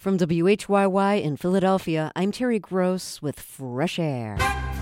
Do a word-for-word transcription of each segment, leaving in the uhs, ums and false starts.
From W H Y Y in Philadelphia, I'm Terry Gross with Fresh Air.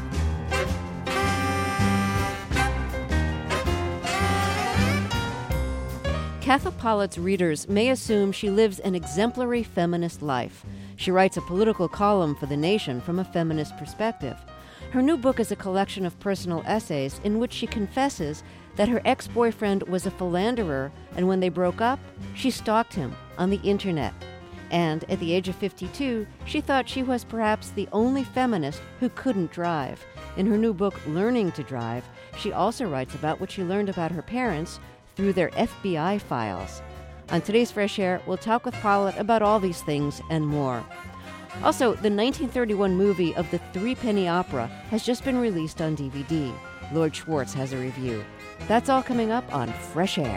Katha Pollitt's readers may assume she lives an exemplary feminist life. She writes a political column for The Nation from a feminist perspective. Her new book is a collection of personal essays in which she confesses that her ex-boyfriend was a philanderer, and when they broke up, she stalked him on the internet. And at the age of fifty-two, she thought she was perhaps the only feminist who couldn't drive. In her new book, Learning to Drive, she also writes about what she learned about her parents through their F B I files. On today's Fresh Air, we'll talk with Pollitt about all these things and more. Also, the nineteen thirty-one movie of the Three Penny Opera has just been released on D V D. Lord Schwartz has a review. That's all coming up on Fresh Air.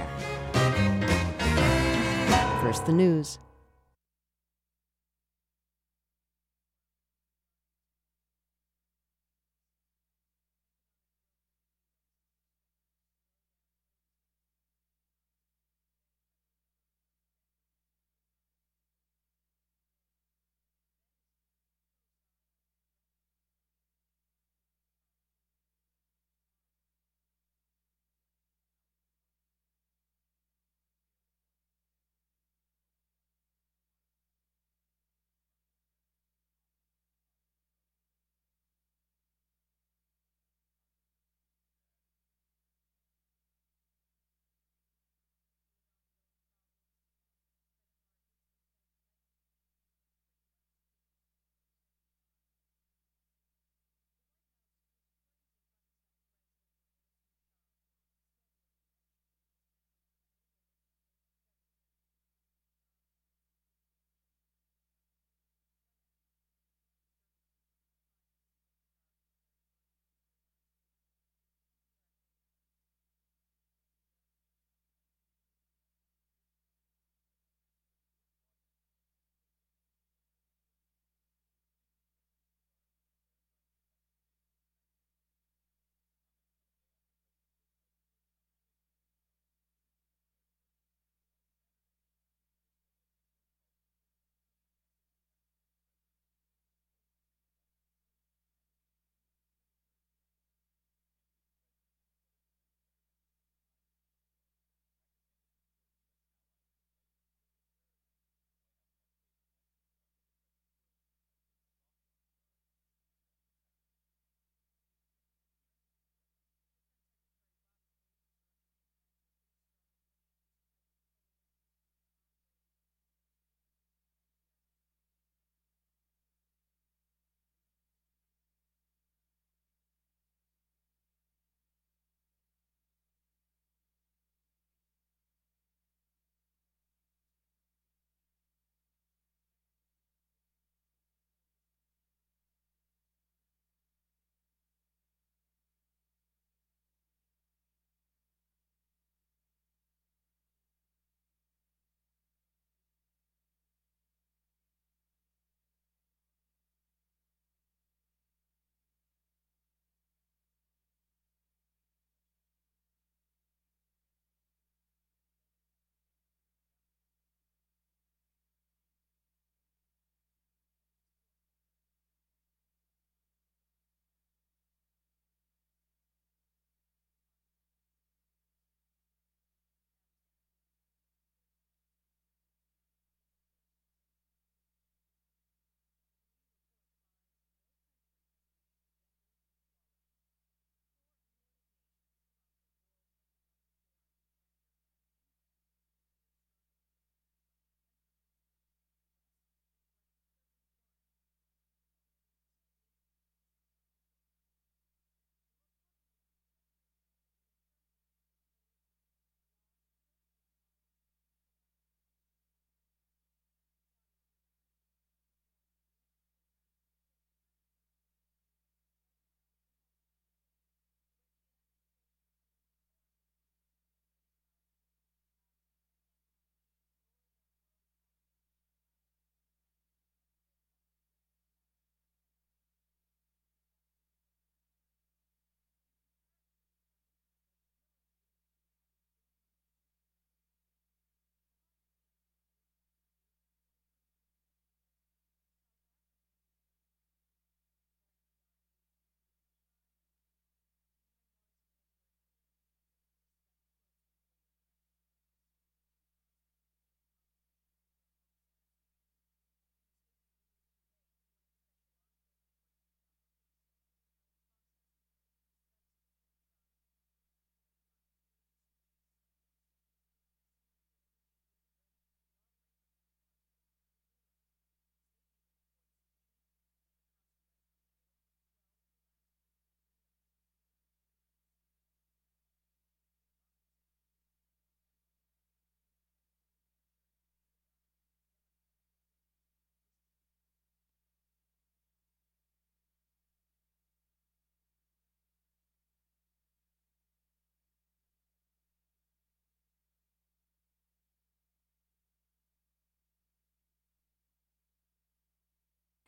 First, the news.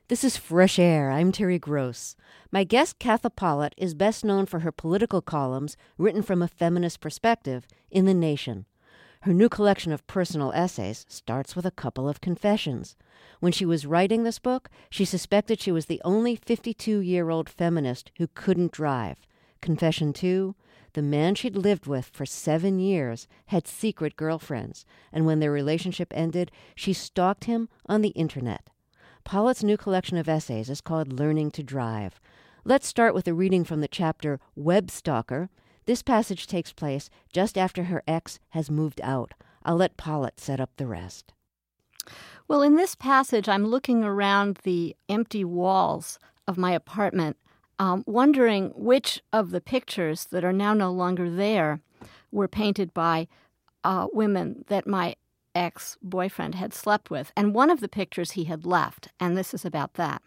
This is Fresh Air. I'm Terry Gross. My guest, Katha Pollitt, is best known for her political columns written from a feminist perspective in The Nation. Her new collection of personal essays starts with a couple of confessions. When she was writing this book, she suspected she was the only fifty-two-year-old feminist who couldn't drive. Confession two, the man she'd lived with for seven years had secret girlfriends, and when their relationship ended, she stalked him on the internet. Pollitt's new collection of essays is called Learning to Drive. Let's start with a reading from the chapter Web Stalker. This passage takes place just after her ex has moved out. I'll let Pollitt set up the rest. Well, in this passage, I'm looking around the empty walls of my apartment, um, wondering which of the pictures that are now no longer there were painted by uh, women that my ex-boyfriend had slept with, and one of the pictures he had left, and this is about that.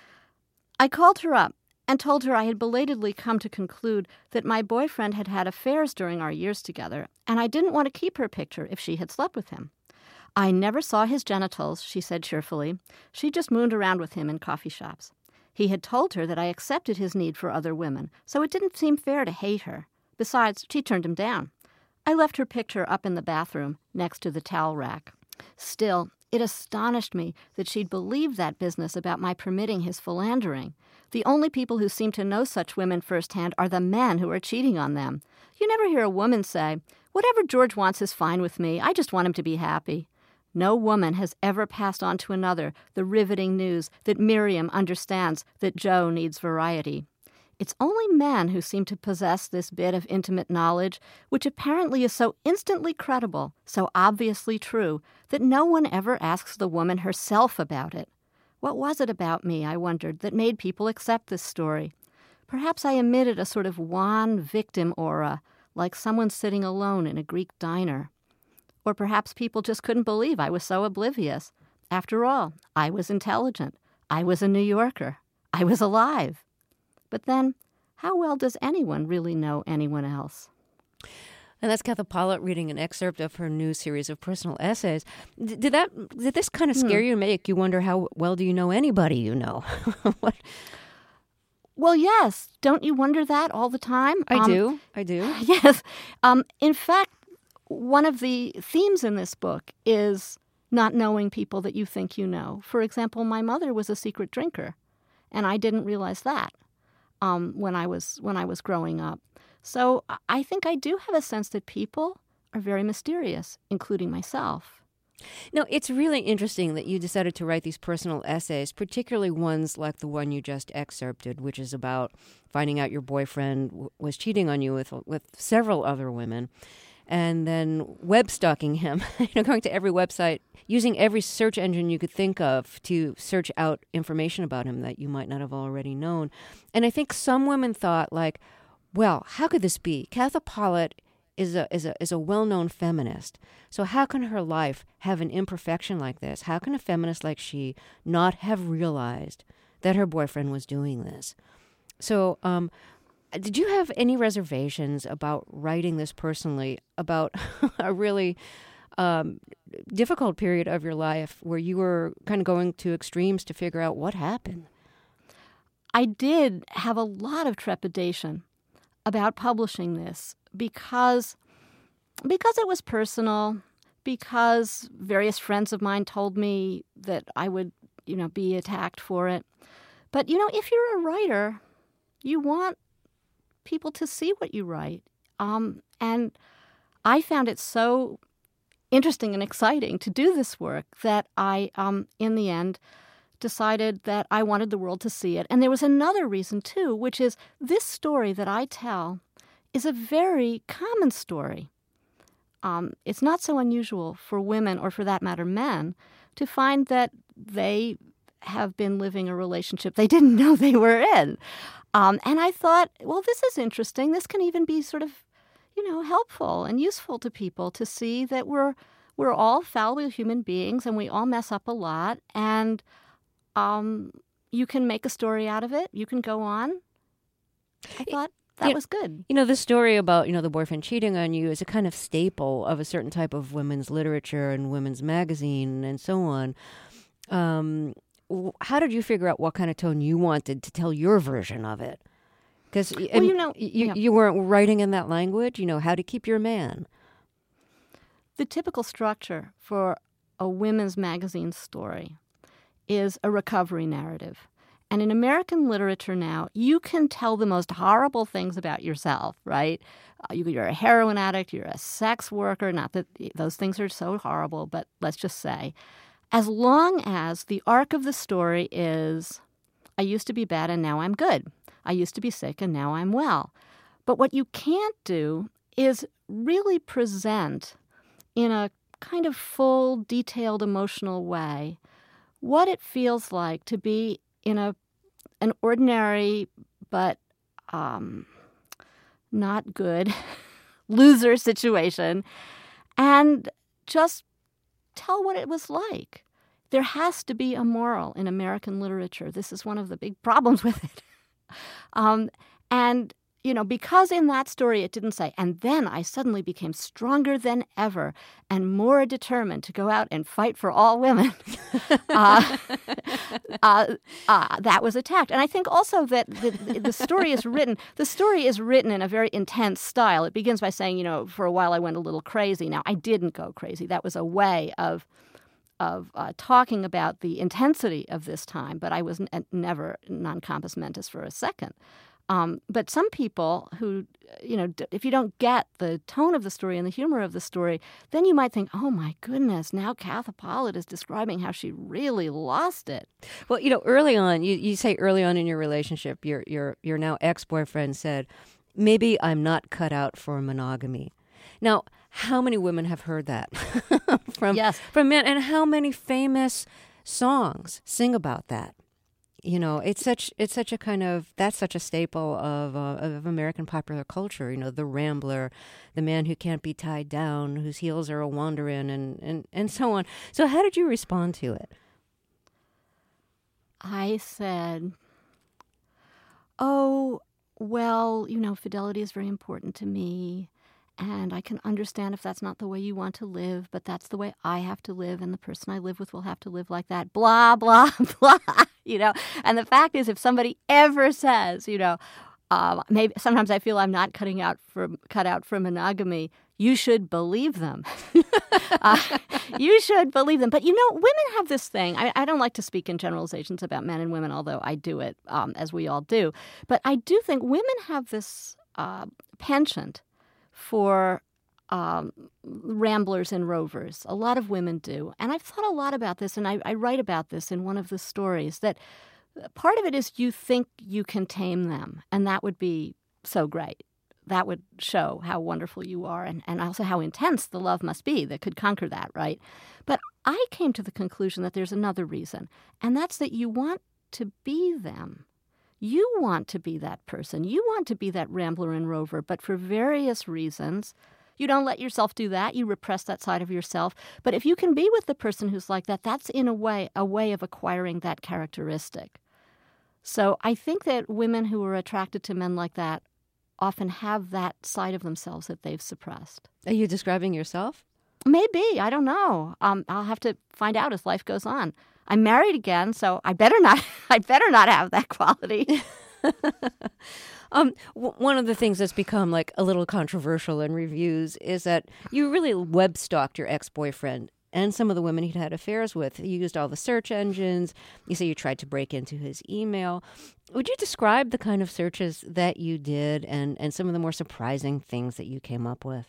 I called her up and told her I had belatedly come to conclude that my boyfriend had had affairs during our years together, and I didn't want to keep her picture if she had slept with him. I never saw his genitals, she said cheerfully. She just mooned around with him in coffee shops. He had told her that I accepted his need for other women, so it didn't seem fair to hate her. Besides, she turned him down. I left her picture up in the bathroom next to the towel rack. Still, it astonished me that she'd believed that business about my permitting his philandering. The only people who seem to know such women firsthand are the men who are cheating on them. You never hear a woman say, "Whatever George wants is fine with me. I just want him to be happy." No woman has ever passed on to another the riveting news that Miriam understands that Joe needs variety. It's only men who seem to possess this bit of intimate knowledge, which apparently is so instantly credible, so obviously true, that no one ever asks the woman herself about it. What was it about me, I wondered, that made people accept this story? Perhaps I emitted a sort of wan victim aura, like someone sitting alone in a Greek diner. Or perhaps people just couldn't believe I was so oblivious. After all, I was intelligent. I was a New Yorker. I was alive. But then, how well does anyone really know anyone else? And that's Katha Pollitt reading an excerpt of her new series of personal essays. D- did that? Did this kind of scare hmm. you and make you wonder how well do you know anybody you know? What? Well, yes. Don't you wonder that all the time? I um, do. I do. Yes. Um, in fact, one of the themes in this book is not knowing people that you think you know. For example, my mother was a secret drinker, and I didn't realize that. Um, when I was when I was growing up. So I think I do have a sense that people are very mysterious, including myself. No, it's really interesting that you decided to write these personal essays, particularly ones like the one you just excerpted, which is about finding out your boyfriend w- was cheating on you with with several other women, and then web stalking him, you know, going to every website, using every search engine you could think of to search out information about him that you might not have already known. And I think some women thought, like, well, how could this be? Katha Pollitt is a is a is a well-known feminist. So how can her life have an imperfection like this? How can a feminist like she not have realized that her boyfriend was doing this? So, um, did you have any reservations about writing this personally, about a really um, difficult period of your life where you were kind of going to extremes to figure out what happened? I did have a lot of trepidation about publishing this because because it was personal, because various friends of mine told me that I would, you know, be attacked for it. But, you know, if you're a writer, you want people to see what you write. Um, and I found it so interesting and exciting to do this work that I, um, in the end, decided that I wanted the world to see it. And there was another reason, too, which is this story that I tell is a very common story. Um, it's not so unusual for women, or for that matter, men, to find that they have been living a relationship they didn't know they were in. Um, and I thought, well, this is interesting. This can even be sort of, you know, helpful and useful to people to see that we're we're all fallible human beings and we all mess up a lot. And um, you can make a story out of it. You can go on. I thought that you was good. You know, the story about, you know, the boyfriend cheating on you is a kind of staple of a certain type of women's literature and women's magazine and so on. Um w- how did you figure out what kind of tone you wanted to tell your version of it? Because well, you know, you, yeah. you weren't writing in that language, you know, how to keep your man. The typical structure for a women's magazine story is a recovery narrative. And in American literature now, you can tell the most horrible things about yourself, right? Uh, you, you're a heroin addict, you're a sex worker, not that those things are so horrible, but let's just say, as long as the arc of the story is, I used to be bad and now I'm good. I used to be sick and now I'm well. But what you can't do is really present in a kind of full, detailed, emotional way what it feels like to be in a an ordinary but um, not good loser situation, and just tell what it was like. There has to be a moral in American literature. This is one of the big problems with it. um, and You know, because in that story it didn't say, and then I suddenly became stronger than ever and more determined to go out and fight for all women. uh, uh, uh, that was attacked. And I think also that the, the story is written, the story is written in a very intense style. It begins by saying, you know, for a while I went a little crazy. Now, I didn't go crazy. That was a way of of uh, talking about the intensity of this time, but I was n- never non-compos mentis for a second. Um, but some people who, you know, d- if you don't get the tone of the story and the humor of the story, then you might think, oh, my goodness, now Katha Pollitt is describing how she really lost it. Well, you know, early on, you, you say early on in your relationship, your, your, your now ex-boyfriend said, maybe I'm not cut out for monogamy. Now, how many women have heard that from, yes. from men? And how many famous songs sing about that? You know, it's such it's such a kind of, that's such a staple of uh, of American popular culture. You know, the rambler, the man who can't be tied down, whose heels are a wanderin', and, and, and so on. So how did you respond to it? I said, oh, well, you know, fidelity is very important to me. And I can understand if that's not the way you want to live, but that's the way I have to live, and the person I live with will have to live like that. Blah, blah, blah, you know. And the fact is, if somebody ever says, you know, uh, maybe sometimes I feel I'm not cutting out for, cut out for monogamy, you should believe them. uh, you should believe them. But, you know, women have this thing. I, I don't like to speak in generalizations about men and women, although I do it, um, as we all do. But I do think women have this uh, penchant for um, ramblers and rovers. A lot of women do. And I've thought a lot about this, and I, I write about this in one of the stories, that part of it is you think you can tame them, and that would be so great. That would show how wonderful you are, and, and also how intense the love must be that could conquer that, right? But I came to the conclusion that there's another reason, and that's that you want to be them. You want to be that person. You want to be that rambler and rover, but for various reasons, you don't let yourself do that. You repress that side of yourself. But if you can be with the person who's like that, that's in a way a way of acquiring that characteristic. So I think that women who are attracted to men like that often have that side of themselves that they've suppressed. Are you describing yourself? Maybe. I don't know. Um, I'll have to find out as life goes on. I'm married again, so I better not. I better not have that quality. um, w- one of the things that's become like a little controversial in reviews is that you really web stalked your ex-boyfriend and some of the women he'd had affairs with. You used all the search engines. You say you tried to break into his email. Would you describe the kind of searches that you did and, and some of the more surprising things that you came up with?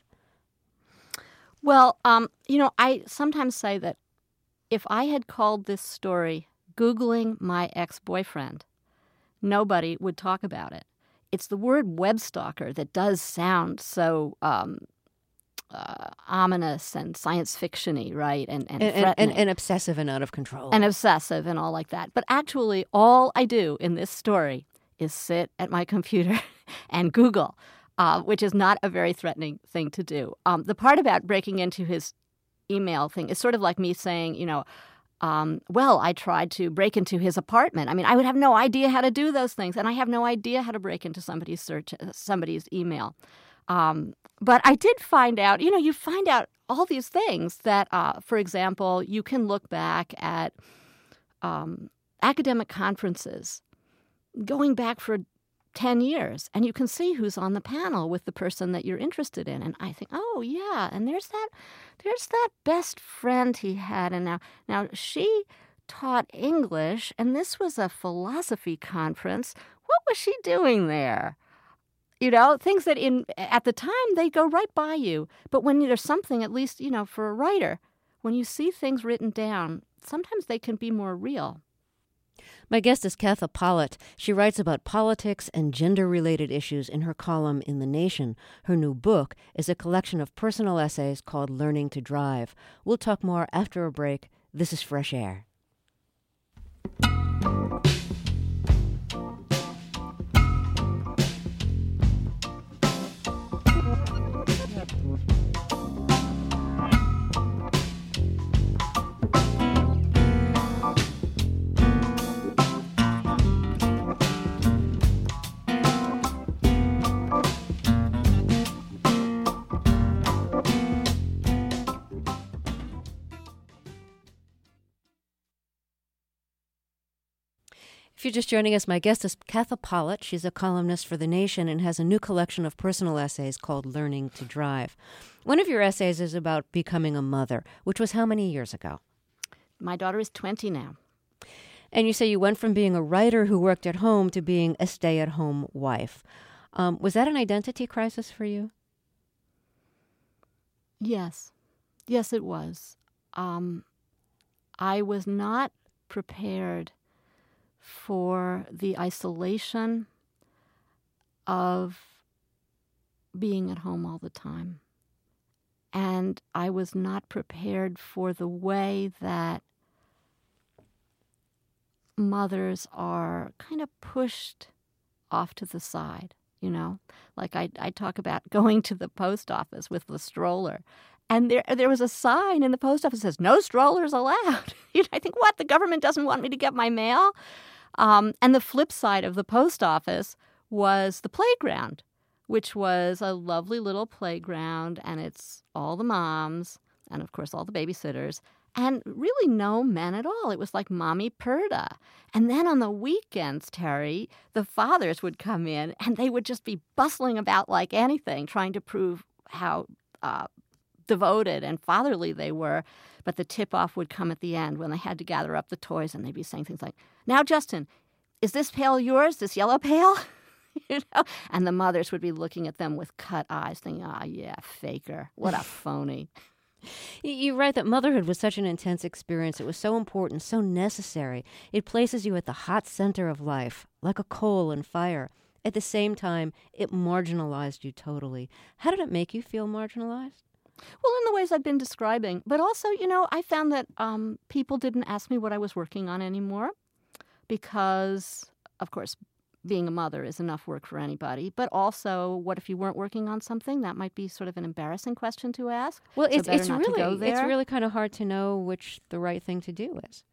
Well, um, you know, I sometimes say that if I had called this story Googling my ex-boyfriend, nobody would talk about it. It's the word web stalker that does sound so um, uh, ominous and science fiction-y, right? And and, And, threatening. and, and obsessive and out of control. And obsessive and all like that. But actually, all I do in this story is sit at my computer and Google, uh, which is not a very threatening thing to do. Um, the part about breaking into his email thing is sort of like me saying, you know, um, well, I tried to break into his apartment. I mean, I would have no idea how to do those things, and I have no idea how to break into somebody's search, somebody's email. Um, but I did find out, you know, you find out all these things that, uh, for example, you can look back at um, academic conferences going back for ten years, and you can see who's on the panel with the person that you're interested in. And I think, oh, yeah, and there's that there's that best friend he had. And now, now she taught English, and this was a philosophy conference. What was she doing there? You know, things that in at the time, they go right by you. But when there's something, at least, you know, for a writer, when you see things written down, sometimes they can be more real. My guest is Katha Pollitt. She writes about politics and gender-related issues in her column in The Nation. Her new book is a collection of personal essays called Learning to Drive. We'll talk more after a break. This is Fresh Air. If you're just joining us, my guest is Katha Pollitt. She's a columnist for The Nation and has a new collection of personal essays called Learning to Drive. One of your essays is about becoming a mother, which was how many years ago? My daughter is twenty now. And you say you went from being a writer who worked at home to being a stay-at-home wife. Um, was that an identity crisis for you? Yes. Yes, it was. Um, I was not prepared for the isolation of being at home all the time. And I was not prepared for the way that mothers are kind of pushed off to the side, you know? Like I, I talk about going to the post office with the stroller. And there there was a sign in the post office that says, no strollers allowed. You know, I think, what, the government doesn't want me to get my mail? Um, and the flip side of the post office was the playground, which was a lovely little playground, and it's all the moms and, of course, all the babysitters, and really no men at all. It was like Mommy Perda. And then on the weekends, Terry, the fathers would come in, and they would just be bustling about like anything, trying to prove how uh, devoted and fatherly they were. But the tip-off would come at the end when they had to gather up the toys, and they'd be saying things like, now, Justin, is this pail yours, this yellow pail? You know? And the mothers would be looking at them with cut eyes, thinking, ah, oh, yeah, faker. What a phony. You write that motherhood was such an intense experience. It was so important, so necessary. It places you at the hot center of life, like a coal in fire. At the same time, it marginalized you totally. How did it make you feel marginalized? Well, in the ways I've been describing. But also, you know, I found that um, people didn't ask me what I was working on anymore because, of course, being a mother is enough work for anybody. But also, what if you weren't working on something? That might be sort of an embarrassing question to ask. Well, it's so it's not really to go there. It's really kind of hard to know which the right thing to do is.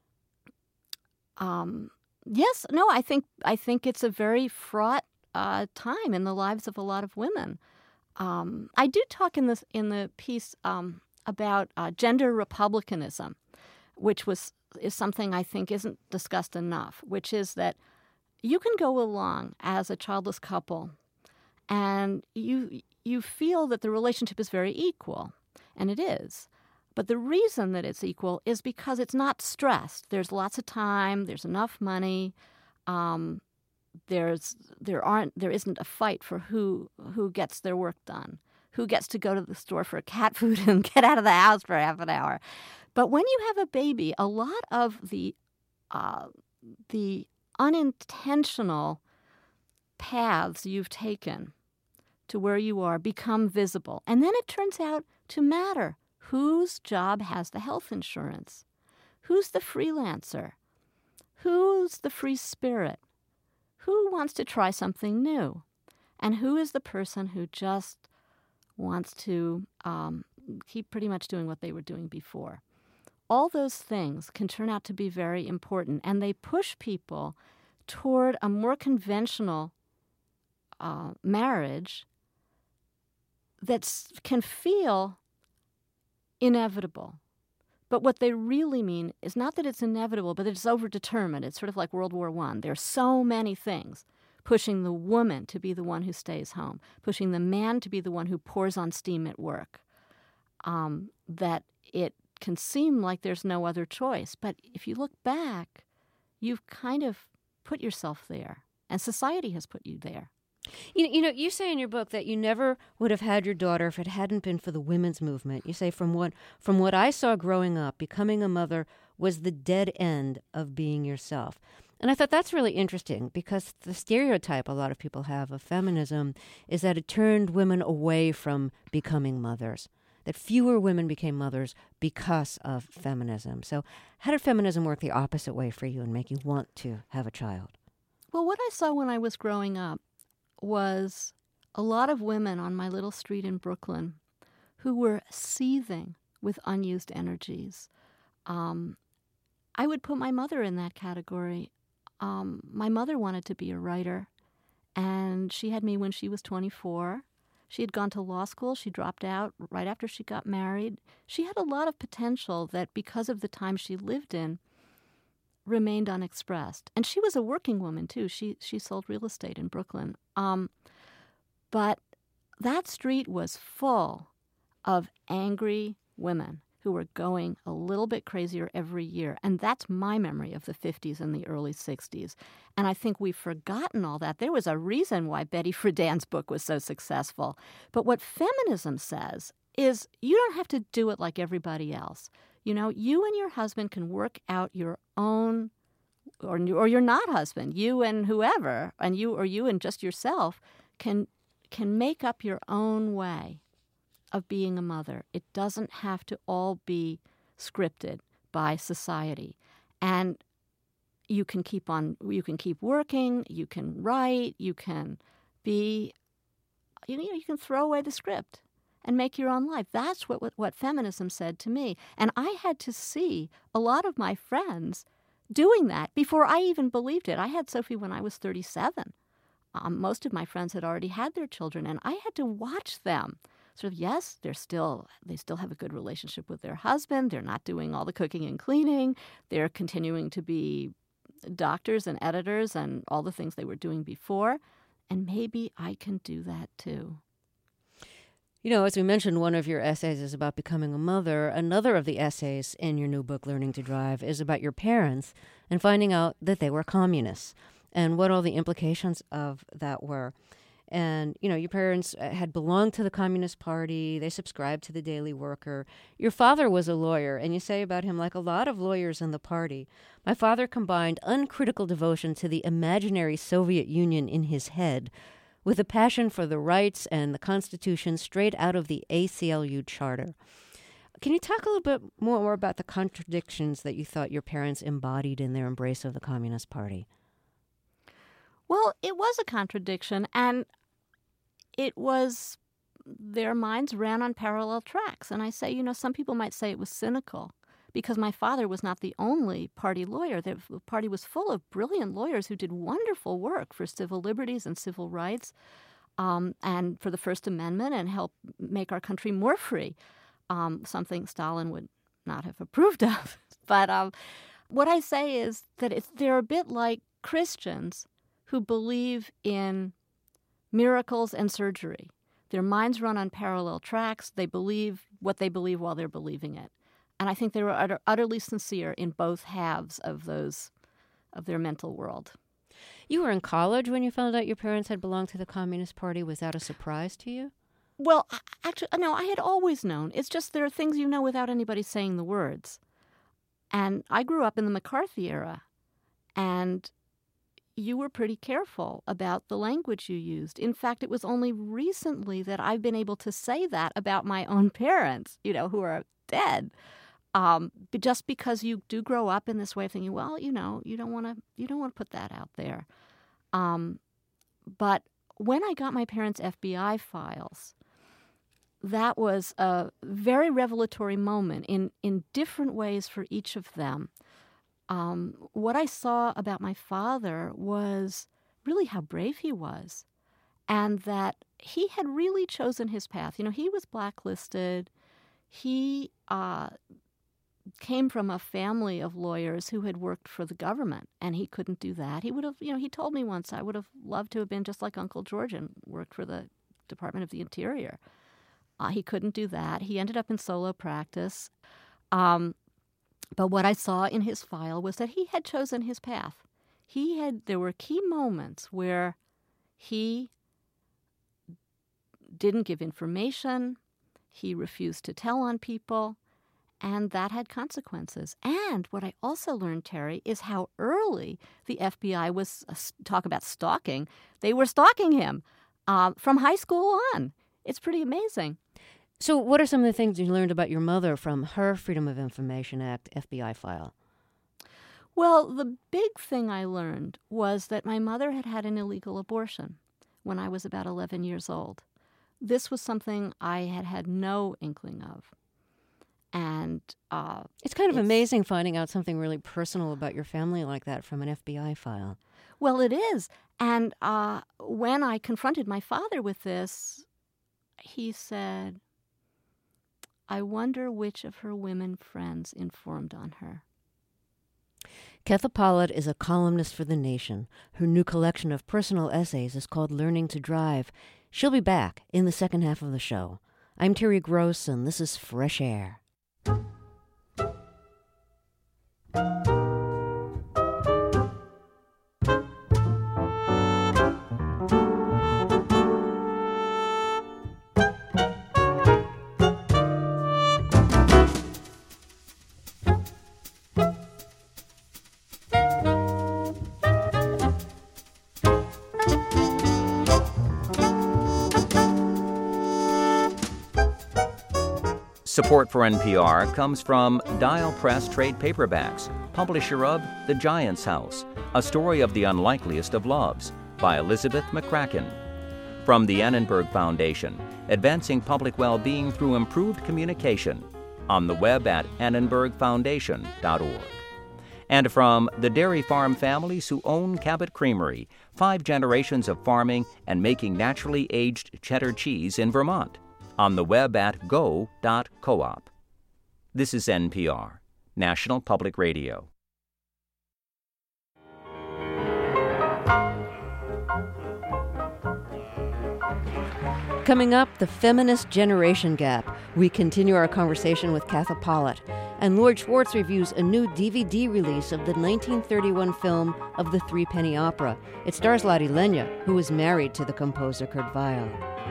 Um, yes, no, I think I think it's a very fraught uh, time in the lives of a lot of women. Um, I do talk in this in the piece um, about uh, gender republicanism, which was is something I think isn't discussed enough, which is that you can go along as a childless couple and you you feel that the relationship is very equal, and it is. But the reason that it's equal is because it's not stressed. There's lots of time, there's enough money, um, there's there aren't there isn't a fight for who who gets their work done, who gets to go to the store for cat food and get out of the house for half an hour. But when you have a baby, a lot of the uh, the unintentional paths you've taken to where you are become visible. And then it turns out to matter. Whose job has the health insurance? Who's the freelancer? Who's the free spirit? Who wants to try something new? And who is the person who just wants to um, keep pretty much doing what they were doing before? All those things can turn out to be very important, and they push people toward a more conventional uh, marriage that can feel inevitable. But what they really mean is not that it's inevitable, but that it's overdetermined. It's sort of like World War One. There are so many things pushing the woman to be the one who stays home, pushing the man to be the one who pours on steam at work, um, that it can seem like there's no other choice. But if you look back, you've kind of put yourself there, and society has put you there. You, you know, you say in your book that you never would have had your daughter if it hadn't been for the women's movement. You say, from what from what I saw growing up, becoming a mother was the dead end of being yourself. And I thought that's really interesting, because the stereotype a lot of people have of feminism is that it turned women away from becoming mothers, that fewer women became mothers because of feminism. So how did feminism work the opposite way for you and make you want to have a child? Well, what I saw when I was growing up was a lot of women on my little street in Brooklyn who were seething with unused energies. Um, I would put my mother in that category. Um, my mother wanted to be a writer, and she had me when she was twenty-four. She had gone to law school. She dropped out right after she got married. She had a lot of potential that, because of the time she lived in, remained unexpressed. And she was a working woman, too. She she sold real estate in Brooklyn. Um, but that street was full of angry women who were going a little bit crazier every year. And that's my memory of the fifties and the early sixties. And I think we've forgotten all that. There was a reason why Betty Friedan's book was so successful. But what feminism says is you don't have to do it like everybody else. You know, you and your husband can work out your own, or or your not husband, you and whoever, and you or you and just yourself can can make up your own way of being a mother. It doesn't have to all be scripted by society. And you can keep on, you can keep working, you can write, you can be, you know, you can throw away the script and make your own life. That's what, what what feminism said to me. And I had to see a lot of my friends doing that before I even believed it. I had Sophie when I was thirty-seven. Um, most of my friends had already had their children, and I had to watch them. Sort of, yes, they're still they still have a good relationship with their husband. They're not doing all the cooking and cleaning. They're continuing to be doctors and editors and all the things they were doing before. And maybe I can do that too. You know, as we mentioned, one of your essays is about becoming a mother. Another of the essays in your new book, Learning to Drive, is about your parents and finding out that they were communists and what all the implications of that were. And, you know, your parents had belonged to the Communist Party. They subscribed to the Daily Worker. Your father was a lawyer, and you say about him, like a lot of lawyers in the party, my father combined uncritical devotion to the imaginary Soviet Union in his head with a passion for the rights and the Constitution straight out of the A C L U Charter. Can you talk a little bit more about the contradictions that you thought your parents embodied in their embrace of the Communist Party? Well, it was a contradiction, and it was, their minds ran on parallel tracks. And I say, you know, some people might say it was cynical because my father was not the only party lawyer. The party was full of brilliant lawyers who did wonderful work for civil liberties and civil rights um, and for the First Amendment and helped make our country more free, um, something Stalin would not have approved of. But um, what I say is that it's, they're a bit like Christians who believe in miracles and surgery. Their minds run on parallel tracks. They believe what they believe while they're believing it. And I think they were utter, utterly sincere in both halves of those, of their mental world. You were in college when you found out your parents had belonged to the Communist Party. Was that a surprise to you? Well, actually, no, I had always known. It's just there are things you know without anybody saying the words. And I grew up in the McCarthy era, and you were pretty careful about the language you used. In fact, it was only recently that I've been able to say that about my own parents, you know, who are dead. Um, but just because you do grow up in this way of thinking, well, you know, you don't want to, you don't want to put that out there. Um, but when I got my parents' F B I files, that was a very revelatory moment in, in different ways for each of them. Um, what I saw about my father was really how brave he was, and that he had really chosen his path. You know, he was blacklisted. He uh, came from a family of lawyers who had worked for the government, and he couldn't do that. He would have, you know, he told me once, I would have loved to have been just like Uncle George and worked for the Department of the Interior. Uh, he couldn't do that. He ended up in solo practice. Um, but what I saw in his file was that he had chosen his path. He had, there were key moments where he didn't give information, he refused to tell on people, and that had consequences. And what I also learned, Terry, is how early the F B I was, uh, talk about stalking, they were stalking him uh, from high school on. It's pretty amazing. So what are some of the things you learned about your mother from her Freedom of Information Act F B I file? Well, the big thing I learned was that my mother had had an illegal abortion when I was about eleven years old. This was something I had had no inkling of. And uh, it's kind of it's, amazing finding out something really personal about your family like that from an F B I file. Well, it is. And uh, when I confronted my father with this, he said, I wonder which of her women friends informed on her. Ketha Pollitt is a columnist for The Nation. Her new collection of personal essays is called Learning to Drive. She'll be back in the second half of the show. I'm Terry Gross, and this is Fresh Air. Support for N P R comes from Dial Press Trade Paperbacks, publisher of The Giant's House, A Story of the Unlikeliest of Loves, by Elizabeth McCracken. From the Annenberg Foundation, advancing public well-being through improved communication, on the web at annenberg foundation dot org. And from the dairy farm families who own Cabot Creamery, five generations of farming and making naturally aged cheddar cheese in Vermont, on the web at go dot coop. This is N P R, National Public Radio. Coming up, the feminist generation gap. We continue our conversation with Ketha Pollitt. And Lord Schwartz reviews a new D V D release of the nineteen thirty-one film of the Three Penny Opera. It stars Lotte Lenya, who was married to the composer Kurt Weill.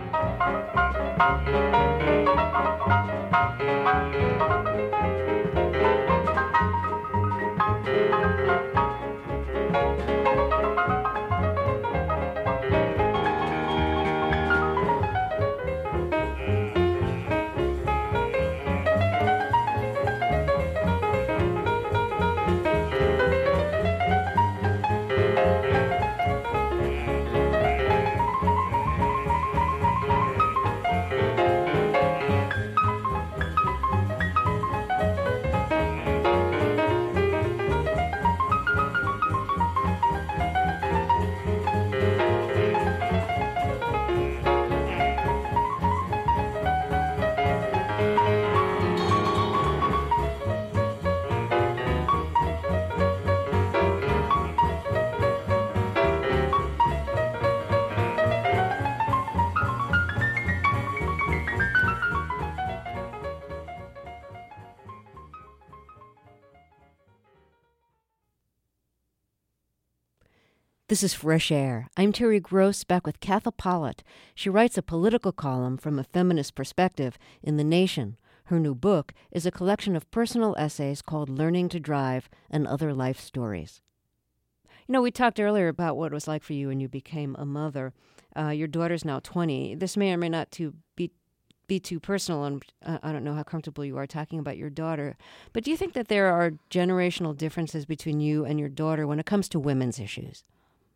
This is Fresh Air. I'm Terry Gross, back with Ketha Pollitt. She writes a political column from a feminist perspective in The Nation. Her new book is a collection of personal essays called Learning to Drive and Other Life Stories. You know, we talked earlier about what it was like for you when you became a mother. Uh, your daughter's now twenty. This may or may not to be be too personal, and uh, I don't know how comfortable you are talking about your daughter. But do you think that there are generational differences between you and your daughter when it comes to women's issues?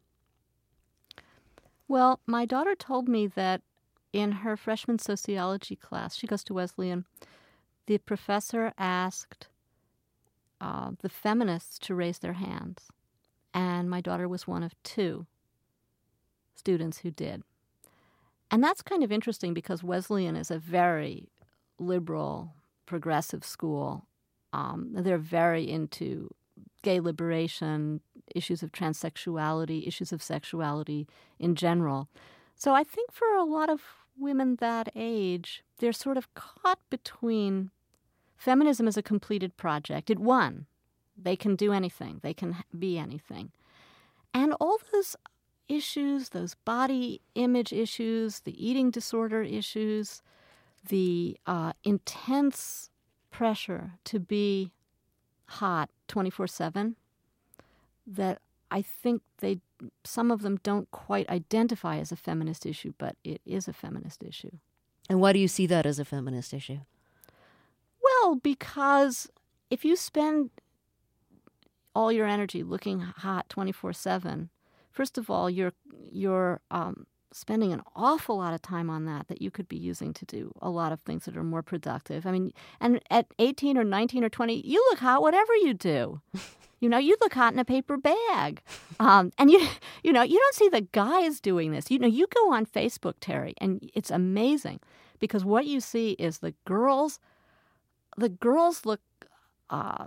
Well, my daughter told me that in her freshman sociology class, she goes to Wesleyan, the professor asked uh, the feminists to raise their hands. And my daughter was one of two students who did. And that's kind of interesting because Wesleyan is a very liberal, progressive school. Um, they're very into gay liberation, issues of transsexuality, issues of sexuality in general. So I think for a lot of women that age, they're sort of caught between feminism as a completed project. It won. They can do anything. They can be anything. And all those issues, those body image issues, the eating disorder issues, the uh, intense pressure to be hot twenty-four seven, that I think they, some of them don't quite identify as a feminist issue, but it is a feminist issue. And why do you see that as a feminist issue? Well, because if you spend all your energy looking hot twenty-four seven, first of all, you're you're um, spending an awful lot of time on that that you could be using to do a lot of things that are more productive. I mean, and at eighteen or nineteen or twenty, you look hot whatever you do. You know, you look hot in a paper bag. Um, and, you you know, you don't see the guys doing this. You know, you go on Facebook, Terry, and it's amazing because what you see is the girls, the girls look uh,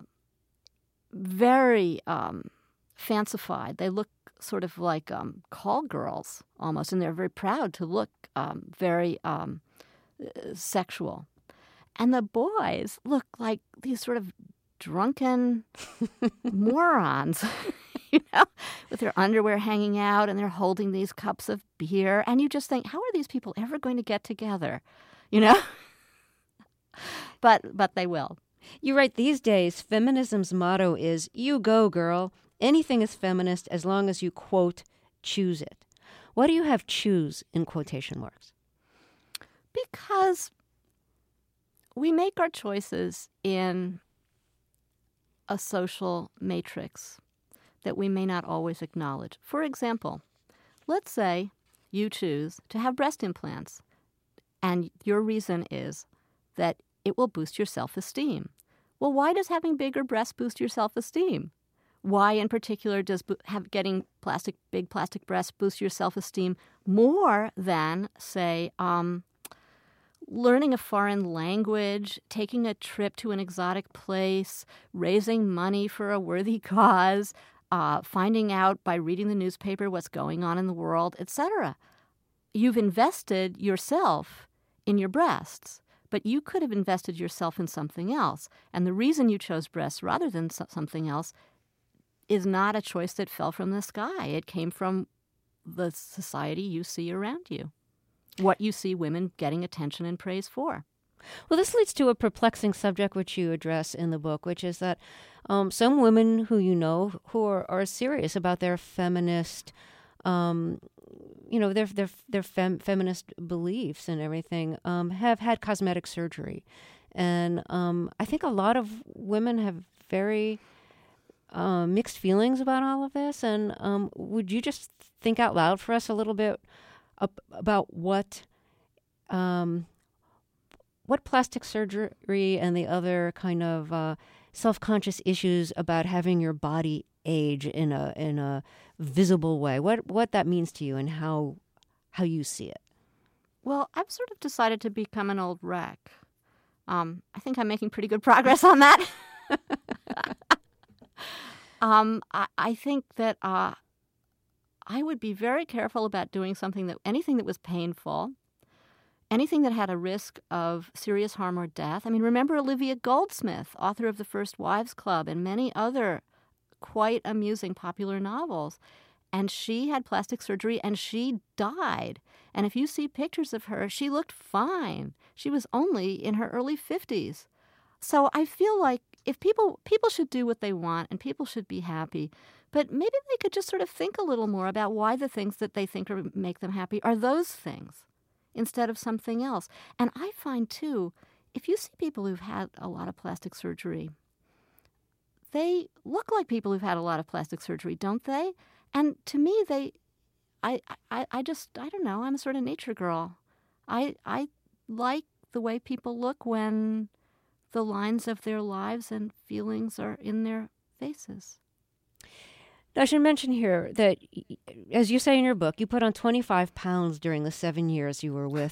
very um, fancified. They look sort of like um, call girls almost, and they're very proud to look um, very um, sexual. And the boys look like these sort of drunken morons, you know, with their underwear hanging out and they're holding these cups of beer. And you just think, how are these people ever going to get together, you know? but but they will. You write, these days, feminism's motto is, you go, girl. Anything is feminist as long as you, quote, choose it. Why do you have choose in quotation marks? Because we make our choices in a social matrix that we may not always acknowledge. For example, let's say you choose to have breast implants, and your reason is that it will boost your self-esteem. Well, why does having bigger breasts boost your self-esteem? Why, in particular, does bo- have getting plastic, big plastic breasts boost your self-esteem more than, say, um, learning a foreign language, taking a trip to an exotic place, raising money for a worthy cause, uh, finding out by reading the newspaper what's going on in the world, et cetera? You've invested yourself in your breasts, but you could have invested yourself in something else. And the reason you chose breasts rather than so- something else is not a choice that fell from the sky. It came from the society you see around you, what you see women getting attention and praise for. Well, this leads to a perplexing subject which you address in the book, which is that um, some women who you know who are, are serious about their feminist, um, you know, their their their fem- feminist beliefs and everything, um, have had cosmetic surgery, and um, I think a lot of women have very uh, mixed feelings about all of this. And um, would you just think out loud for us a little bit about what um, what plastic surgery and the other kind of uh, self-conscious issues about having your body age in a in a visible way, what what that means to you and how how you see it? Well, I've sort of decided to become an old wreck. Um, I think I'm making pretty good progress on that. um, I, I think that uh, I would be very careful about doing something that anything that was painful, anything that had a risk of serious harm or death. I mean, remember Olivia Goldsmith, author of The First Wives Club and many other quite amusing popular novels. And she had plastic surgery and she died. And if you see pictures of her, she looked fine. She was only in her early fifties. So I feel like if people people should do what they want and people should be happy, but maybe they could just sort of think a little more about why the things that they think are, make them happy are those things instead of something else. And I find, too, if you see people who've had a lot of plastic surgery, they look like people who've had a lot of plastic surgery, don't they? And to me, they, I, I, I just, I don't know, I'm a sort of nature girl. I, I like the way people look when the lines of their lives and feelings are in their faces. Now, I should mention here that, as you say in your book, you put on twenty-five pounds during the seven years you were with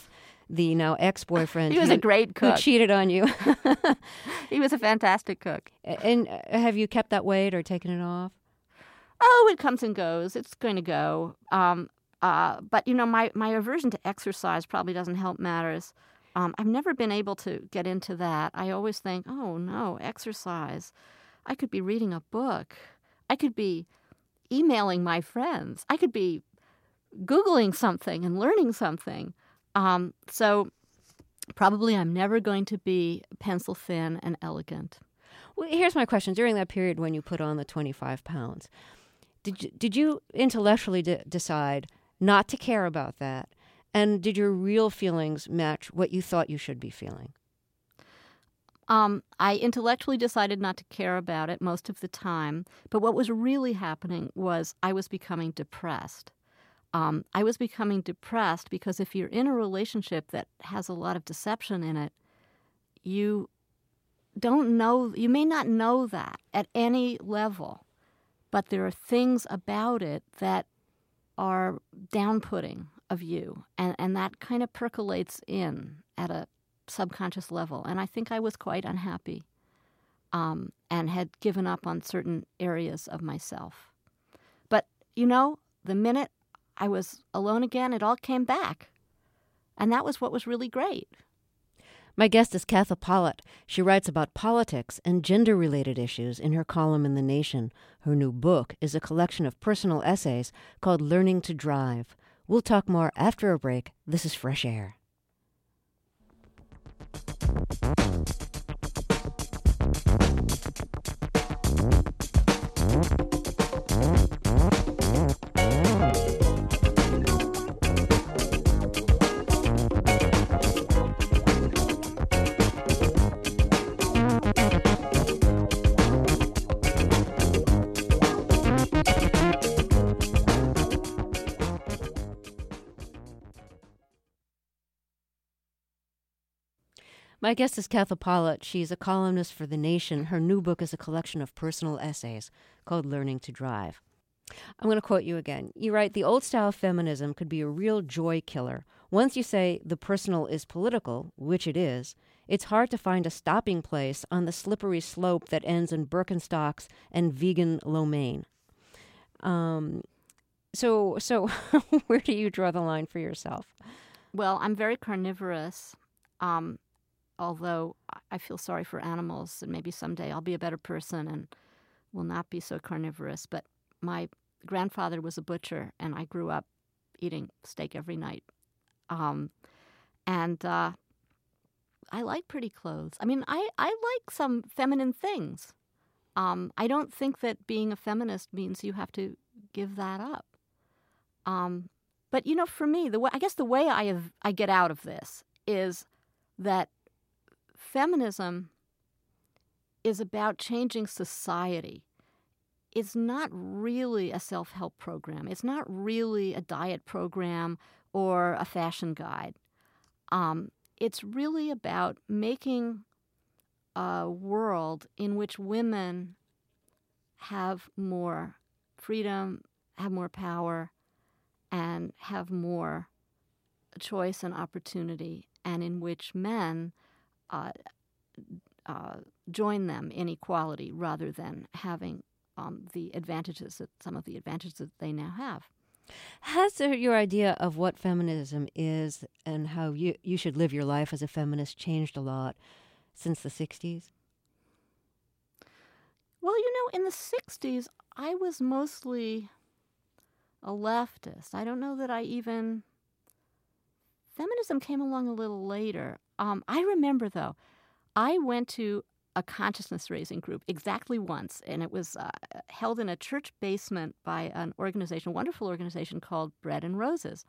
the now ex-boyfriend. He was who, a great cook. Who cheated on you. He was a fantastic cook. And have you kept that weight or taken it off? Oh, it comes and goes. It's going to go. Um, uh, but, you know, my, my aversion to exercise probably doesn't help matters. Um, I've never been able to get into that. I always think, oh, no, exercise. I could be reading a book. I could be emailing my friends. I could be Googling something and learning something. Um, so probably I'm never going to be pencil thin and elegant. Well, here's my question. During that period when you put on the twenty-five pounds, did you, did you intellectually de- decide not to care about that? And did your real feelings match what you thought you should be feeling? Um, I intellectually decided not to care about it most of the time. But what was really happening was I was becoming depressed. Um, I was becoming depressed because if you're in a relationship that has a lot of deception in it, you don't know, you may not know that at any level, but there are things about it that are down-putting of you, and, and that kind of percolates in at a subconscious level. And I think I was quite unhappy um, and had given up on certain areas of myself. But, you know, the minute I was alone again, it all came back. And that was what was really great. My guest is Katha Pollitt. She writes about politics and gender-related issues in her column in The Nation. Her new book is a collection of personal essays called Learning to Drive. We'll talk more after a break. This is Fresh Air. My guest is Katha Pollitt. She's a columnist for The Nation. Her new book is a collection of personal essays called Learning to Drive. I'm going to quote you again. You write, the old style of feminism could be a real joy killer. Once you say the personal is political, which it is, it's hard to find a stopping place on the slippery slope that ends in Birkenstocks and vegan lo mein. Um, so, so where do you draw the line for yourself? Well, I'm very carnivorous. Um, although I feel sorry for animals, and maybe someday I'll be a better person and will not be so carnivorous. But my grandfather was a butcher, and I grew up eating steak every night. Um, and uh, I like pretty clothes. I mean, I, I like some feminine things. Um, I don't think that being a feminist means you have to give that up. Um, but, you know, for me, the way, I guess the way I have, I get out of this is that feminism is about changing society. It's not really a self-help program. It's not really a diet program or a fashion guide. Um, it's really about making a world in which women have more freedom, have more power, and have more choice and opportunity, and in which men uh, uh, join them in equality rather than having um, the advantages that some of the advantages that they now have. Has uh, your idea of what feminism is and how you, you should live your life as a feminist changed a lot since the sixties? Well, you know, in the sixties, I was mostly a leftist. I don't know that I even... Feminism came along a little later. Um, I remember, though, I went to a consciousness-raising group exactly once, and it was uh, held in a church basement by an organization, a wonderful organization called Bread and Roses.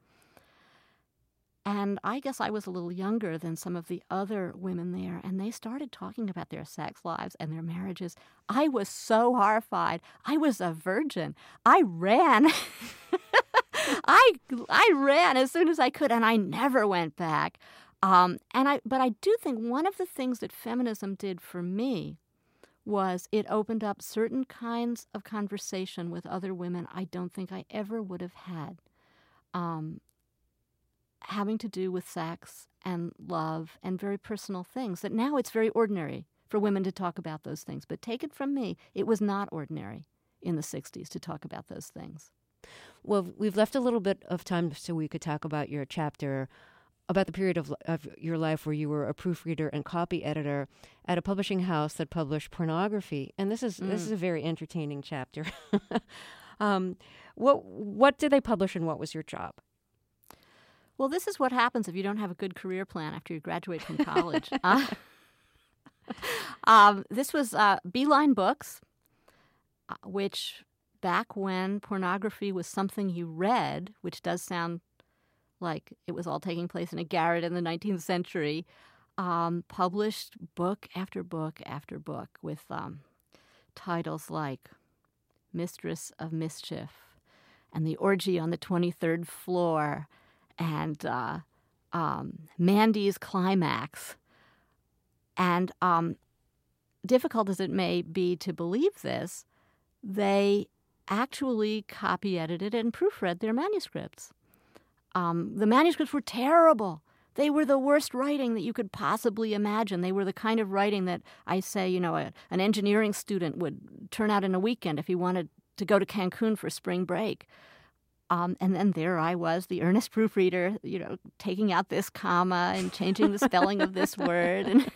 And I guess I was a little younger than some of the other women there, and they started talking about their sex lives and their marriages. I was so horrified. I was a virgin. I ran. I I ran as soon as I could, and I never went back. Um, and I, but I do think one of the things that feminism did for me was it opened up certain kinds of conversation with other women I don't think I ever would have had. Um, having to do with sex and love and very personal things, that now it's very ordinary for women to talk about those things. But take it from me, it was not ordinary in the sixties to talk about those things. Well, we've left a little bit of time so we could talk about your chapter about the period of, of your life where you were a proofreader and copy editor at a publishing house that published pornography. And this is mm. this is a very entertaining chapter. um, what what did they publish and what was your job? Well, this is what happens if you don't have a good career plan after you graduate from college. uh, um, this was uh, Beeline Books, uh, which back when pornography was something you read, which does sound like it was all taking place in a garret in the nineteenth century, um, published book after book after book with um, titles like Mistress of Mischief and The Orgy on the twenty-third Floor and uh, um, Mandy's Climax. And um, difficult as it may be to believe this, they actually copy edited and proofread their manuscripts. Um, the manuscripts were terrible. They were the worst writing that you could possibly imagine. They were the kind of writing that I say, you know, a, an engineering student would turn out in a weekend if he wanted to go to Cancun for spring break. Um, and then there I was, the earnest proofreader, you know, taking out this comma and changing the spelling of this word. And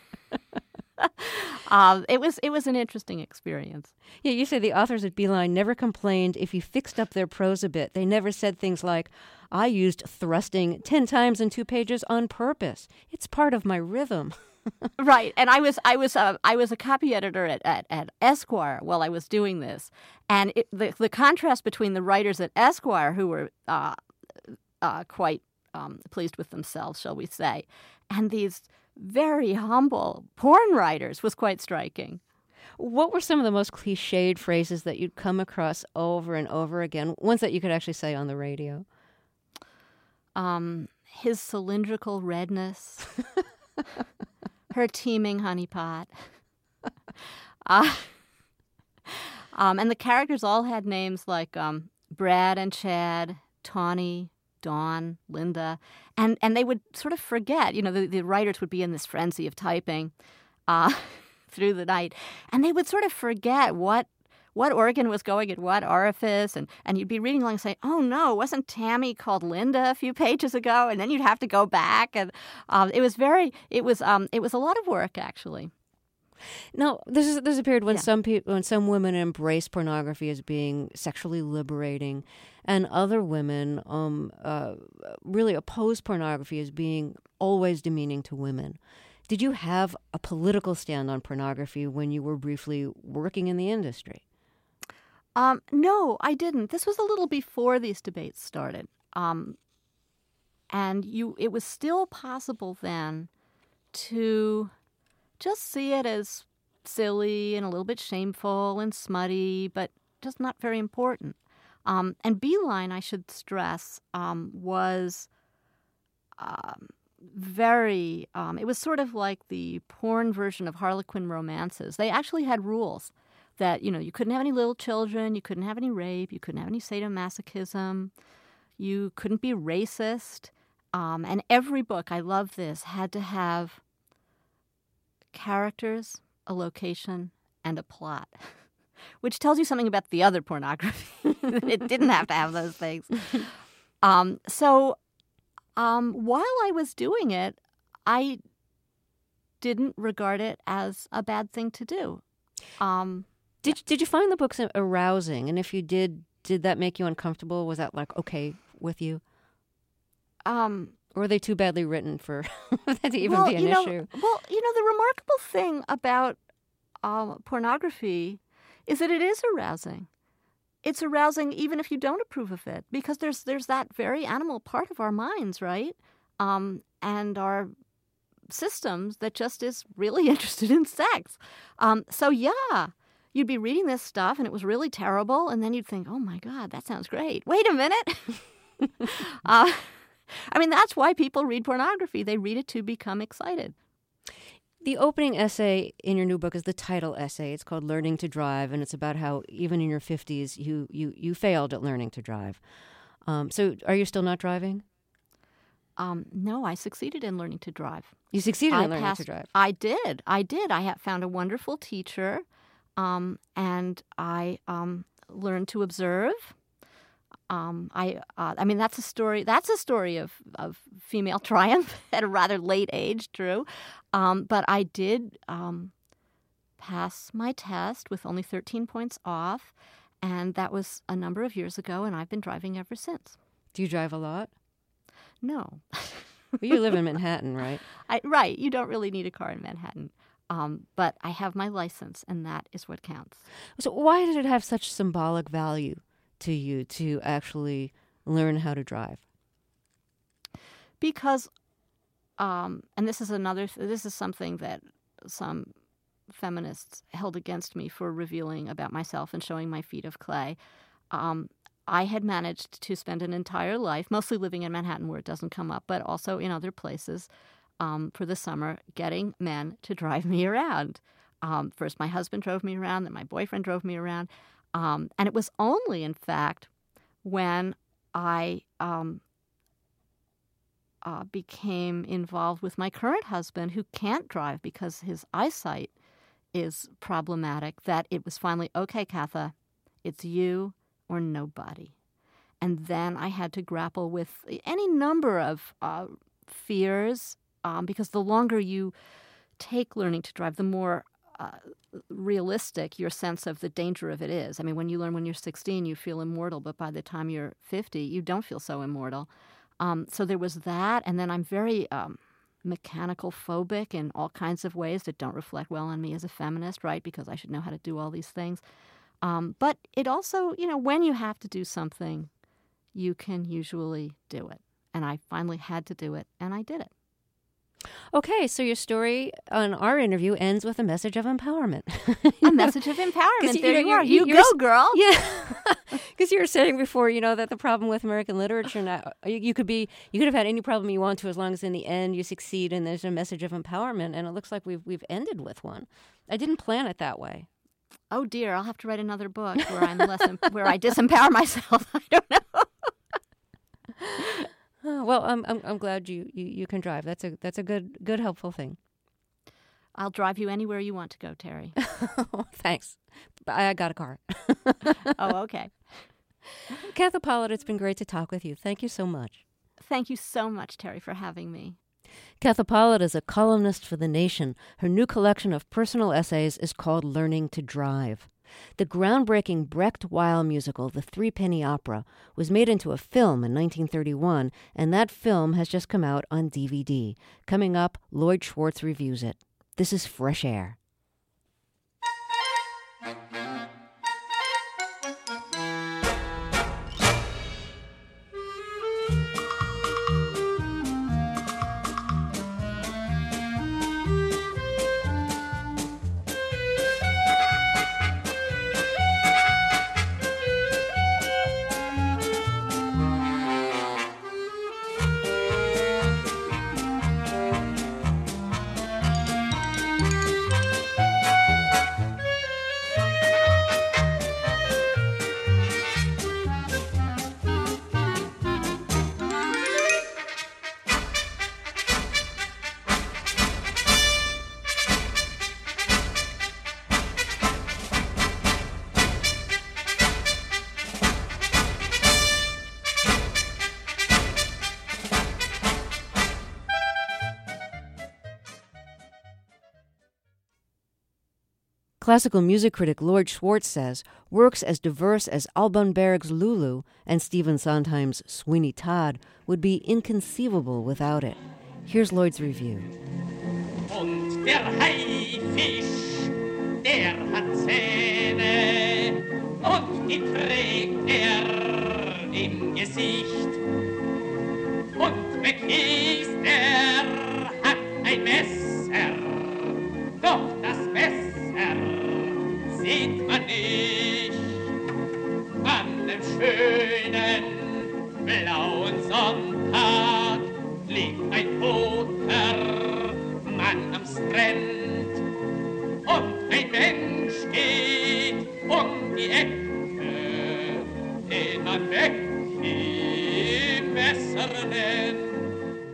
um, it was it was an interesting experience. Yeah, you say the authors at Beeline never complained if you fixed up their prose a bit. They never said things like, I used thrusting ten times in two pages on purpose. It's part of my rhythm. Right, and I was I was uh, I was a copy editor at, at, at Esquire while I was doing this, and it, the the contrast between the writers at Esquire, who were uh, uh, quite um, pleased with themselves, shall we say, and these very humble porn writers was quite striking. What were some of the most cliched phrases that you'd come across over and over again, ones that you could actually say on the radio? Um, his cylindrical redness, her teeming honeypot. Uh, um, and the characters all had names like um, Brad and Chad, Tawny, Dawn, Linda, and, and they would sort of forget, you know, the, the writers would be in this frenzy of typing uh, through the night, and they would sort of forget what what organ was going in what orifice, and, and you'd be reading along and say, oh no, wasn't Tammy called Linda a few pages ago? And then you'd have to go back, and um, it was very, it was um, it was a lot of work, actually. Now, this is there's a period when Yeah. some people, when some women embrace pornography as being sexually liberating, and other women um, uh, really oppose pornography as being always demeaning to women. Did you have a political stand on pornography when you were briefly working in the industry? Um, no, I didn't. This was a little before these debates started, um, and you it was still possible then to just see it as silly and a little bit shameful and smutty, but just not very important. Um, and Beeline, I should stress, um, was um, very, um, it was sort of like the porn version of Harlequin romances. They actually had rules that, you know, you couldn't have any little children, you couldn't have any rape, you couldn't have any sadomasochism, you couldn't be racist. Um, and every book, I love this, had to have characters, a location, and a plot, which tells you something about the other pornography. It didn't have to have those things. Um, so um, while I was doing it, I didn't regard it as a bad thing to do. Um, Did did you find the books arousing? And if you did, did that make you uncomfortable? Was that like okay with you? um, Or were they too badly written for that to even well, be an you know, issue? Well, you know, the remarkable thing about uh, pornography is that it is arousing. It's arousing even if you don't approve of it, because there's there's that very animal part of our minds, right? Um, and our systems that just is really interested in sex. Um, so yeah, you'd be reading this stuff and it was really terrible, and then you'd think, oh my God, that sounds great. Wait a minute. uh, I mean, that's why people read pornography. They read it to become excited. The opening essay in your new book is the title essay. It's called Learning to Drive, and it's about how even in your fifties, you you, you failed at learning to drive. Um, so are you still not driving? Um, no, I succeeded in learning to drive. You succeeded I in learning passed, to drive. I did. I did. I had found a wonderful teacher, um, and I um, learned to observe. Um, I, uh, I mean, that's a story. That's a story of, of female triumph at a rather late age, true. Um, but I did um, pass my test with only thirteen points off, and that was a number of years ago, and I've been driving ever since. Do you drive a lot? No. Well, you live in Manhattan, right? I, right. You don't really need a car in Manhattan. Um, but I have my license, and that is what counts. So why did it have such symbolic value to you to actually learn how to drive? Because, um, and this is another, this is something that some feminists held against me for revealing about myself and showing my feet of clay. Um, I had managed to spend an entire life, mostly living in Manhattan where it doesn't come up, but also in other places um, for the summer, getting men to drive me around. Um, first, my husband drove me around, then my boyfriend drove me around. Um, and it was only, in fact, when I um, uh, became involved with my current husband, who can't drive because his eyesight is problematic, that it was finally, okay, Katha, it's you or nobody. And then I had to grapple with any number of uh, fears, um, because the longer you take learning to drive, the more uh, realistic your sense of the danger of it is. I mean, when you learn when you're sixteen, you feel immortal, but by the time you're fifty, you don't feel so immortal. Um, so there was that, and then I'm very um, mechanical phobic in all kinds of ways that don't reflect well on me as a feminist, right? Because I should know how to do all these things. Um, but it also, you know, when you have to do something, you can usually do it. And I finally had to do it, and I did it. Okay, so your story on our interview ends with a message of empowerment. A message of empowerment. You, there you, you, know, are. You, You go, girl. Yeah, because you were saying before, you know, that the problem with American literature now, you, you could be, you could have had any problem you want to, as long as in the end you succeed and there's a message of empowerment. And it looks like we've we've ended with one. I didn't plan it that way. Oh dear, I'll have to write another book where I'm less, where I disempower myself. I don't know. Oh, well, I'm I'm I'm glad you, you, you can drive. That's a that's a good good helpful thing. I'll drive you anywhere you want to go, Terry. Thanks. I, I got a car. Oh, okay. Katha Pollitt, it's been great to talk with you. Thank you so much. Thank you so much, Terry, for having me. Katha Pollitt is a columnist for The Nation. Her new collection of personal essays is called Learning to Drive. The groundbreaking Brecht Weil musical, The Threepenny Opera, was made into a film in nineteen thirty-one, and that film has just come out on D V D. Coming up, Lloyd Schwartz reviews it. This is Fresh Air. Classical music critic Lloyd Schwartz says works as diverse as Alban Berg's Lulu and Stephen Sondheim's Sweeney Todd would be inconceivable without it. Here's Lloyd's review. Und der Haifisch, der hat Zähne und die trägt er im Gesicht. Und McKees, der hat ein Messer, doch das Messer sieht man nicht. An dem schönen blauen Sonntag liegt ein toter Mann am Strand und ein Mensch geht um die Ecke, den man McKee Messer nennt.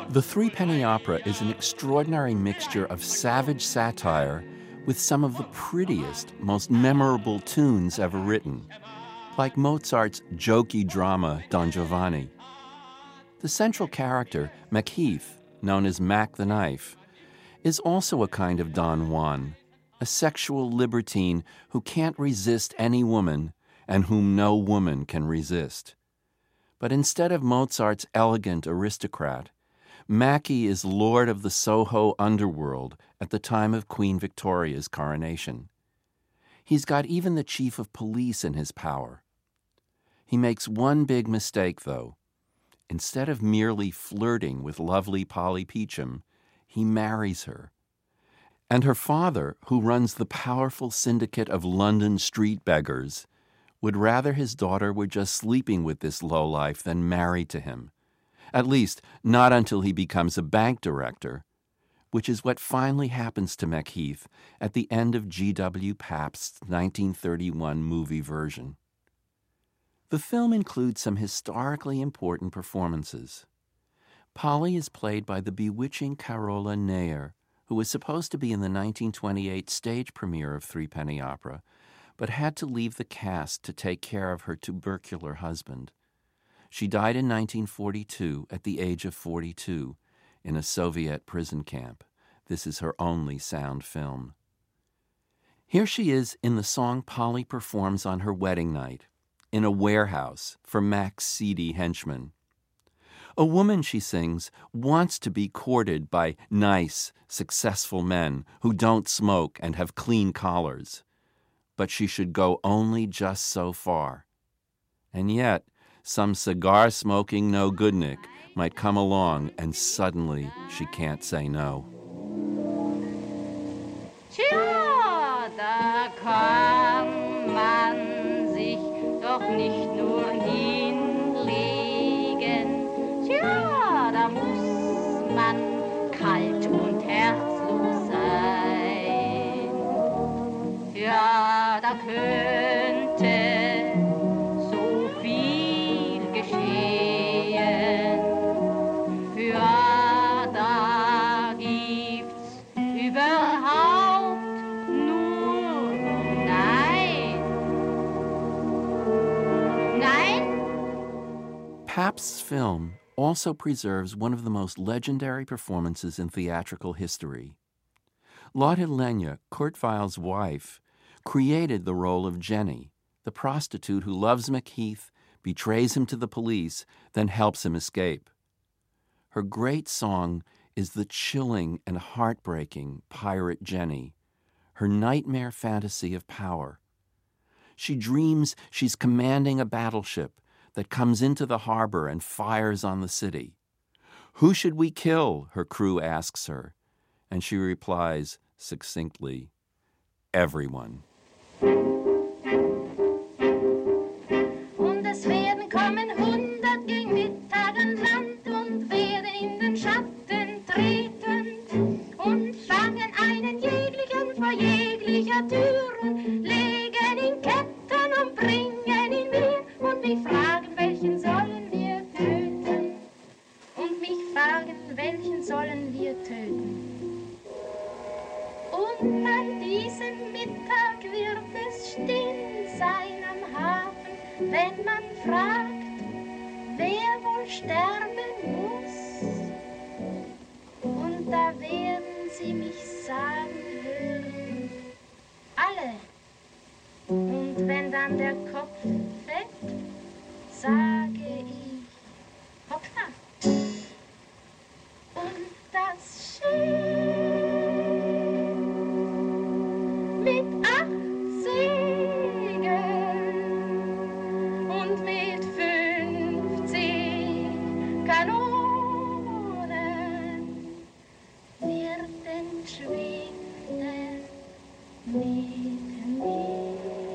The Threepenny Opera is an extraordinary mixture of savage satire with some of the prettiest, most memorable tunes ever written, like Mozart's jokey drama Don Giovanni. The central character, Macheath, known as Mac the Knife, is also a kind of Don Juan, a sexual libertine who can't resist any woman and whom no woman can resist. But instead of Mozart's elegant aristocrat, Mackie is lord of the Soho underworld at the time of Queen Victoria's coronation. He's got even the chief of police in his power. He makes one big mistake, though. Instead of merely flirting with lovely Polly Peachum, he marries her. And her father, who runs the powerful syndicate of London street beggars, would rather his daughter were just sleeping with this lowlife than married to him. At least, not until he becomes a bank director, which is what finally happens to Macheath at the end of G W Pabst's nineteen thirty-one movie version. The film includes some historically important performances. Polly is played by the bewitching Carola Neher, who was supposed to be in the nineteen twenty-eight stage premiere of Threepenny Opera, but had to leave the cast to take care of her tubercular husband. She died in nineteen forty-two at the age of forty-two in a Soviet prison camp. This is her only sound film. Here she is in the song Polly performs on her wedding night, in a warehouse for Mac's seedy henchmen. A woman, she sings, wants to be courted by nice, successful men who don't smoke and have clean collars. But she should go only just so far. And yet, some cigar-smoking no-goodnik might come along and suddenly she can't say no. Tja, da kann man sich doch nicht nur hinlegen. Tja, da muss man kalt und herzlos sein. Ja, da könnte so viel geschehen. Ja, da gibt's überhaupt nur Nein. Nein? Pabst's film also preserves one of the most legendary performances in theatrical history. Lotte Lenya, Kurt Weill's wife, created the role of Jenny, the prostitute who loves Macheath, betrays him to the police, then helps him escape. Her great song is the chilling and heartbreaking Pirate Jenny, her nightmare fantasy of power. She dreams she's commanding a battleship that comes into the harbor and fires on the city. "Who should we kill?" her crew asks her, and she replies succinctly, "Everyone." Und es werden kommen hundert gegen Mittag an Land und werden in den Schatten treten und fangen einen jeglichen vor jeglicher Türen, legen in Ketten und bringen ihn mir und mich fragen, welchen sollen wir töten? Und mich fragen, welchen sollen wir töten? Und an diesem Mittag wird es still sein am Hafen, wenn man fragt, wer wohl sterben muss. Und da werden sie mich sagen hören, alle. Und wenn dann der Kopf fällt, sage ich, hoppla. Und das Schiff mit acht Segeln und mit fünfzig Kanonen wird entschwinden mit mir.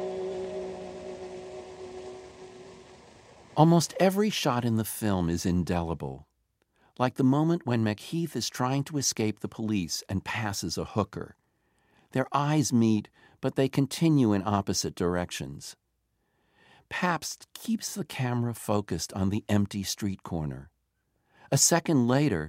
Almost every shot in the film is indelible, like the moment when Macheath is trying to escape the police and passes a hooker. Their eyes meet, but they continue in opposite directions. Pabst keeps the camera focused on the empty street corner. A second later,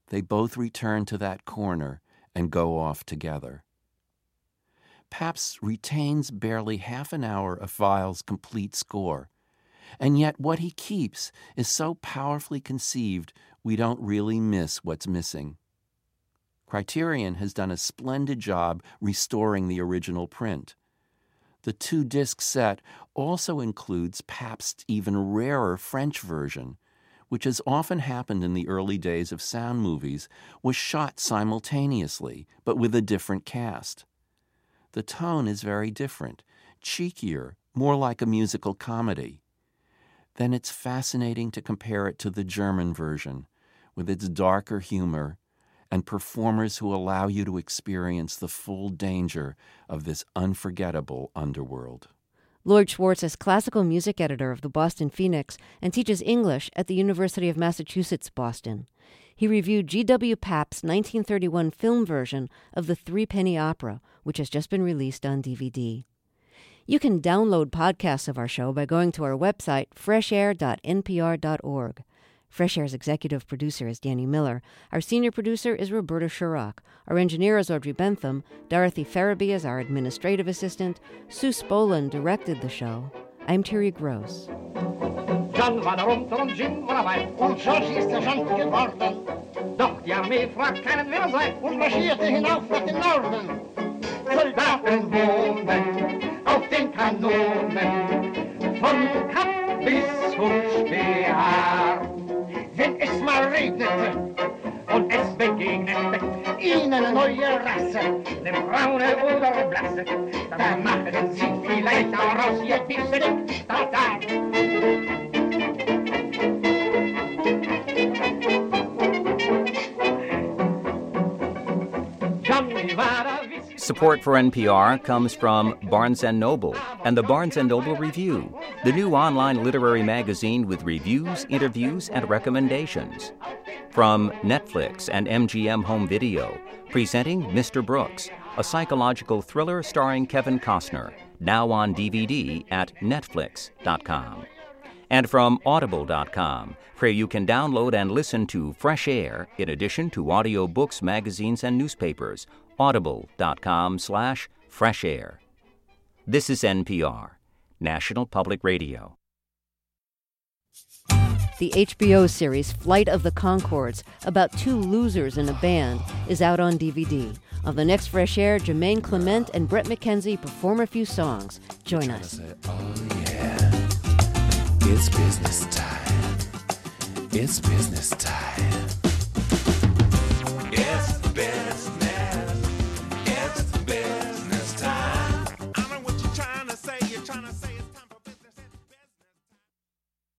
They both return to that corner and go off together. Pabst retains barely half an hour of Weill's complete score, and yet what he keeps is so powerfully conceived we don't really miss what's missing. Criterion has done a splendid job restoring the original print. The two-disc set also includes Pabst's even rarer French version, which has often happened in the early days of sound movies, was shot simultaneously, but with a different cast. The tone is very different, cheekier, more like a musical comedy. Then it's fascinating to compare it to the German version, with its darker humor and performers who allow you to experience the full danger of this unforgettable underworld. Lloyd Schwartz is classical music editor of the Boston Phoenix and teaches English at the University of Massachusetts, Boston. He reviewed G W Pabst's nineteen thirty-one film version of the Threepenny Opera, which has just been released on D V D. You can download podcasts of our show by going to our website, fresh air dot n p r dot org. Fresh Air's executive producer is Danny Miller. Our senior producer is Roberta Shurock. Our engineer is Audrey Bentham. Dorothy Farabee is our administrative assistant. Sue Spolin directed the show. I'm Terry Gross. John war darunter und Jim war dabei. Und so ist er schon geworden. Doch die Armee fragt keinen, wer er sei. Und marschierte hinauf nach dem Norden. Soldaten wohnen auf den Kanonen, von Kapp bis zum Speer. Wenn es mal regnete Und es begegnete ihnen eine neue Rasse, eine braune oder blasse, dann machen sie vielleicht auch raus ihr bisschen da da. Support for N P R comes from Barnes and Noble and the Barnes and Noble Review, the new online literary magazine with reviews, interviews, and recommendations. From Netflix and M G M Home Video, presenting Mister Brooks, a psychological thriller starring Kevin Costner, now on D V D at netflix dot com. And from audible dot com, where you can download and listen to Fresh Air in addition to audiobooks, magazines, and newspapers. audible dot com slash fresh air. This is N P R, National Public Radio. The H B O series Flight of the Conchords, about two losers in a band, is out on D V D. On the next Fresh Air, Jermaine Clement and Brett McKenzie perform a few songs. Join us. Say, oh yeah, it's business time. It's business time.